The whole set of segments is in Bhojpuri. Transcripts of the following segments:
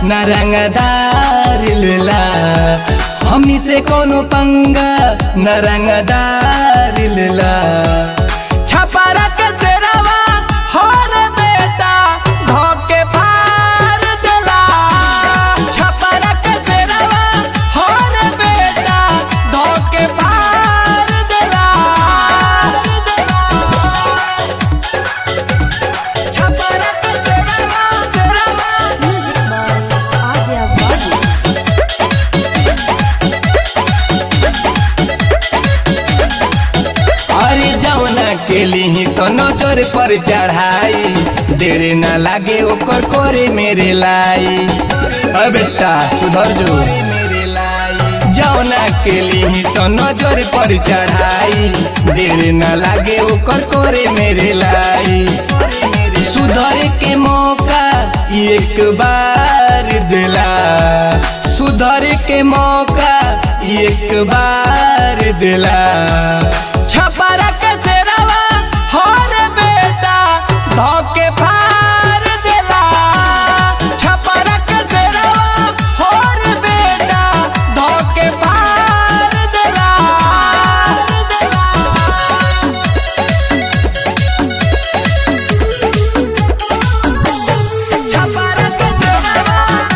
न रंगदार लेला हमनी से कोनो पंगा न रंगदार लेला छपारा के सेरावा हर बेटा धोके फार देला छपारा के सेरावा हर बेटा धोके फार देला छपारा के सेरावा अरे जौना के लिए सोनो जोर पर चढ़ाई देर न लागे ओकर कोरे मेरे लाई बेटा सुधर जो मेरे लाई जौना के लिए सोनो जोर पर चढ़ाई देर न लागे ओकर कोरे मेरे लाई सुधर के मौका एक बार दिला सुधर के मौका एक बार दिला छपारा के सेरावा हर बेटा धोके फार देला छपारा के सेरावा हर बेटा धोके फार देला छपारा के सेरावा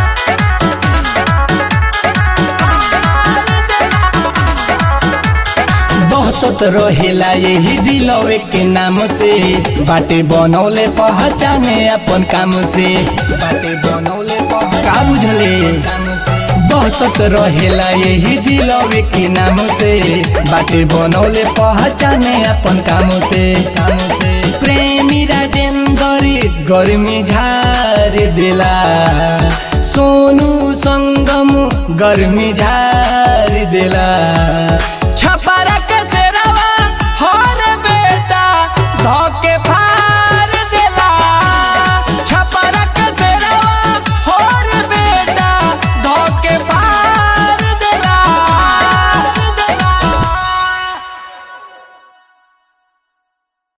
बहुत रहेला यही जिलवे के नाम से बाटे बनौले पहचाने अपन काम से बाटे बनौले का बुझले बहुत रहेला यही जिलवे के नाम से बाटे बनौले पहचाने अपन काम से प्रेमी राजेंद्र गर्मी झार देला सोनू संगम गर्मी झार देला